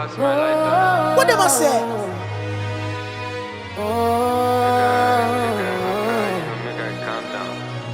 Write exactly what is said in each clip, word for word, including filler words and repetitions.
What them I say? Make her calm down.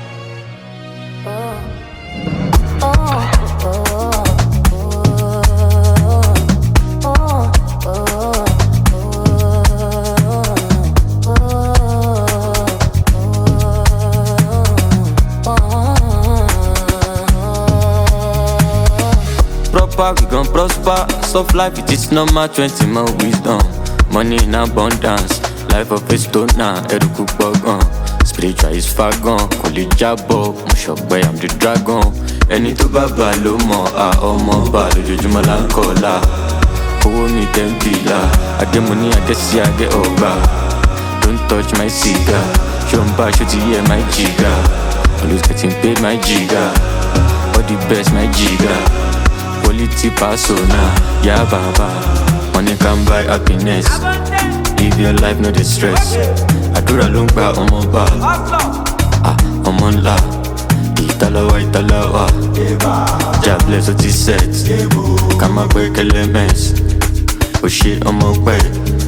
Proper, we gon' prosper. Soft life, it is normal. Twenty more wisdom. Money in abundance. Life of a stoner. Eruku bogon. Spiritual is far gone. Koli jabo. Mushokwe, I'm the dragon. Ẹni tó bá bá ló mọ̀ á ọmọ bá lójoojúmọ́ là ń kọ́lá. Owó mi ten bìlà. Adémọ́ní Adésí Adé ọba. Don't touch my cigar. Ṣé o ń bá aṣọ ti yẹ my jìgà? Always getting paid my jìgà. All the best my jìgà. Quality persona, yeah baba. Money can buy happiness. Live your life, no distress. Àdúrà ló ń gba ọmọ bá. Ah, ọmọ ńlá. Ìtàlọ́wà ìtàlọ́wà. Jah bless ó ti set. Ká má pé kẹlẹ́ mess. Ó ṣe ọmọ pẹ́.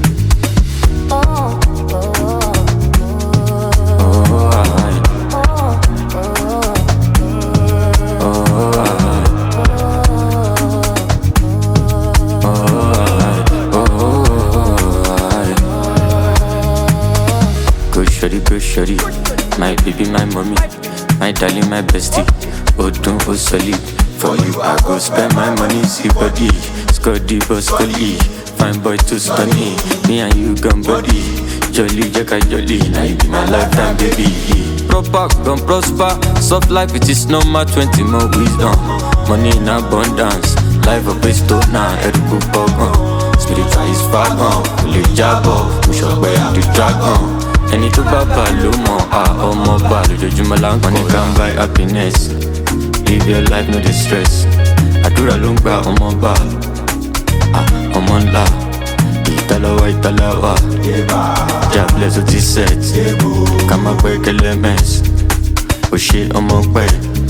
Shorty, go shorty, my baby, my mommy, my darling, my bestie. Odun, oh solid. For you, I go spend my money, see body. Scotty, boss, collie. Fine boy to stunny. Me and you gun body. Jolly, jacka, jolly. Now you be my lifetime, baby. Proper, gon' prosper. Soft life, it is normal. Twenty more wisdom. Money in abundance. Life of a stoner. Eruku bogon. Spiritual is far gone. Kuli jabo. Mushokwe, I'm the dragon. Ẹni tó bá bá ló mọ̀ á ọmọ bá lójoojúmọ́ là ń kọ́. Money can buy happiness. Live your life, no distress. Àdúrà ló ń gba ọmọ bá. Ah, ọmọ ńlá. Ìtàlọ́wà ìtàlọ́wà. Jah bless ó ti set. Ká má pẹ́ kẹlẹ́ mess. Ó ṣe ọmọ pẹ́.